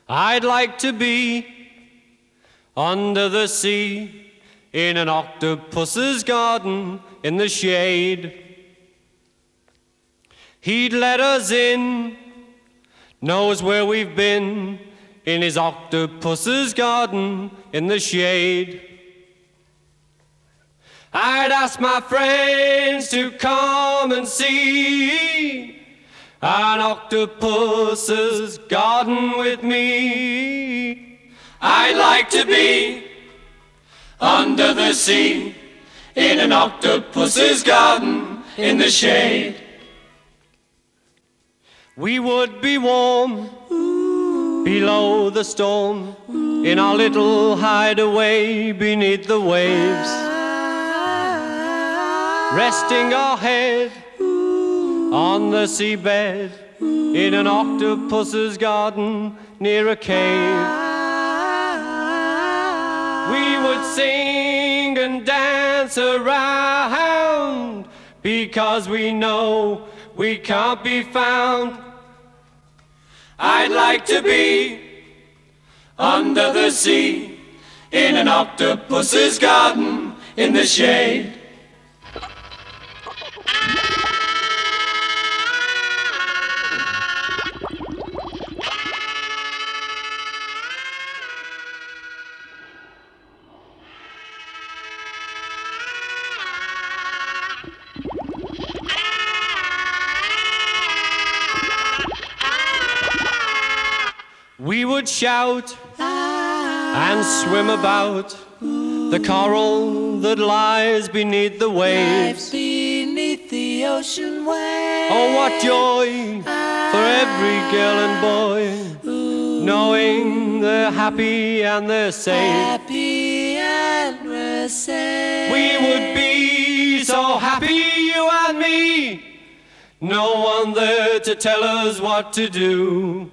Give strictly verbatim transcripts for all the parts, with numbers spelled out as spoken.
I'd like to be under the sea in an octopus's garden in the shade. He'd let us in, knows where we've been, in his octopus's garden in the shade. I'd ask my friends to come and see an octopus's garden with me. I'd like to be under the sea in an octopus's garden in the shade. We would be warm below the storm in our little hideaway beneath the waves, resting our head on the seabed in an octopus's garden near a cave. We would sing and dance around because we know we can't be found. I'd like to be under the sea in an octopus's garden in the shade. We would shout and swim about the coral that lies beneath the waves. Beneath the ocean waves. Oh, what joy for every girl and boy, knowing they're happy and they're safe. Happy and we're safe. We would be so happy, you and me, no one there to tell us what to do.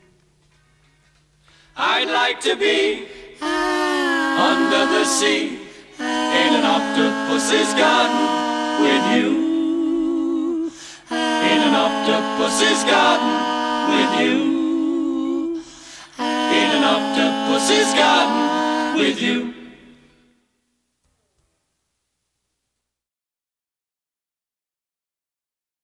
I'd like to be under the sea in an octopus's garden with you. In an octopus's garden with you. In an octopus's garden with you.